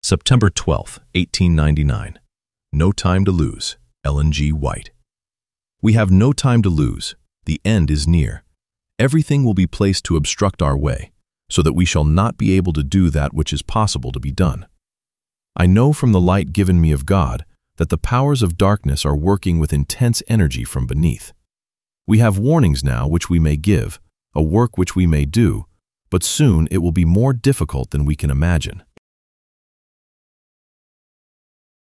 September 12, 1899. No time to lose. Ellen G. White. We have no time to lose. The end is near. Everything will be placed to obstruct our way, so that we shall not be able to do that which is possible to be done. I know from the light given me of God that the powers of darkness are working with intense energy from beneath. We have warnings now which we may give, a work which we may do, but soon it will be more difficult than we can imagine.